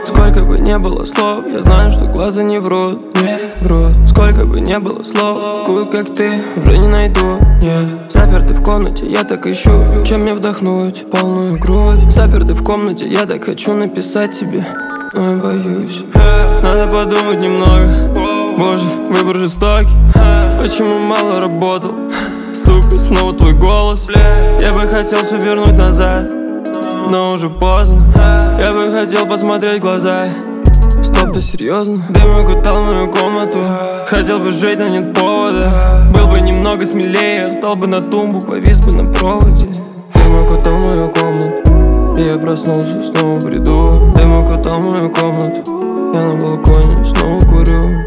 Сколько бы не было слов, я знаю, что глаза не врут, не врут. Сколько бы не было слов, такую, как ты, уже не найду, нет. Заперты в комнате, я так ищу, чем мне вдохнуть полную грудь. Заперты в комнате, я так хочу написать тебе, но я боюсь. Надо подумать немного, боже, выбор жестокий. Почему мало работал, сука, снова твой голос. Я бы хотел все вернуть назад, но уже поздно. Я бы хотел посмотреть в глаза. Стоп, ты серьезно? Дым окутал мою комнату. Хотел бы жить, но нет повода. Был бы немного смелее, встал бы на тумбу, повис бы на проводе. Дым окутал мою комнату, и я проснулся, снова в бреду. Дым окутал мою комнату, я на балконе снова курю.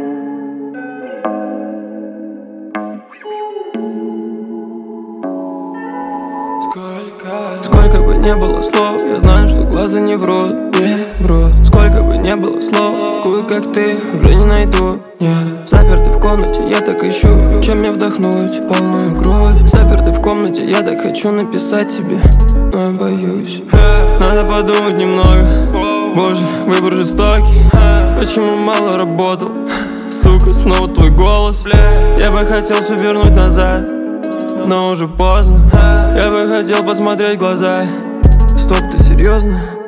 Сколько бы не было слов, я знаю, что глаза не врут, не врут. Сколько бы не было слов, такую, как ты, уже не найду, нет. Заперты в комнате, я так ищу, чем мне вдохнуть полную грудь. Заперты в комнате, я так хочу написать тебе, но я боюсь. Надо подумать немного, боже, выбор жестокий. Почему мало работал, сука, снова твой голос. Я бы хотел все вернуть назад, но уже поздно. Я бы хотел посмотреть в глаза. Стоп, ты серьезно?